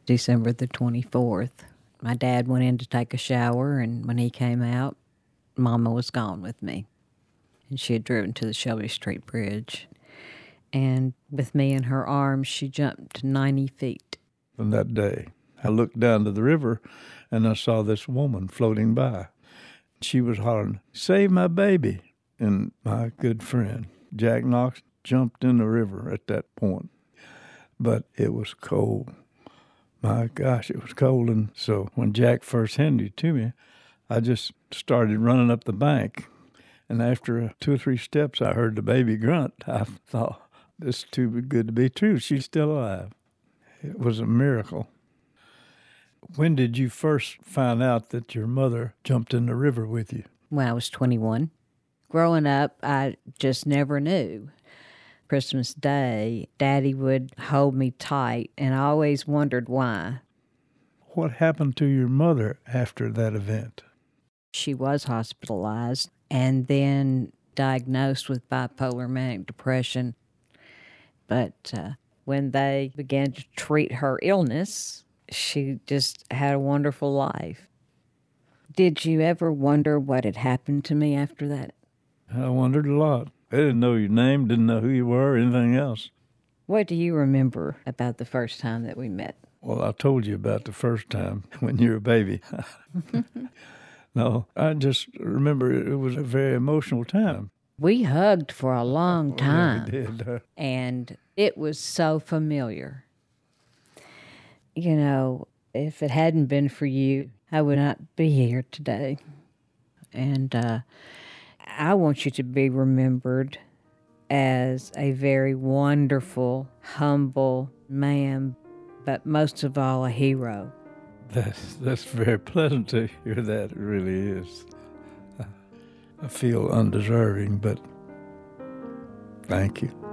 December the 24th. My dad went in to take a shower, and when he came out, Mama was gone with me. And she had driven to the Shelby Street Bridge. And with me in her arms, she jumped 90 feet. On that day, I looked down to the river, and I saw this woman floating by. She was hollering, "Save my baby." And my good friend, Jack Knox, jumped in the river at that point. But it was cold. My gosh, it was cold. And so when Jack first handed it to me, I just started running up the bank. And after 2 or 3 steps, I heard the baby grunt. I thought, this is too good to be true. She's still alive. It was a miracle. When did you first find out that your mother jumped in the river with you? When I was 21. Growing up, I just never knew. Christmas Day, Daddy would hold me tight, and I always wondered why. What happened to your mother after that event? She was hospitalized and then diagnosed with bipolar manic depression. But when they began to treat her illness, she just had a wonderful life. Did you ever wonder what had happened to me after that? I wondered a lot. I didn't know your name, didn't know who you were, or anything else. What do you remember about the first time that we met? Well, I told you about the first time when you were a baby. No, I just remember it was a very emotional time. We hugged for a long time. Yeah, we did. And it was so familiar. You know, if it hadn't been for you, I would not be here today. And I want you to be remembered as a very wonderful, humble man, but most of all, a hero. That's very pleasant to hear that. It really is. I feel undeserving, but thank you.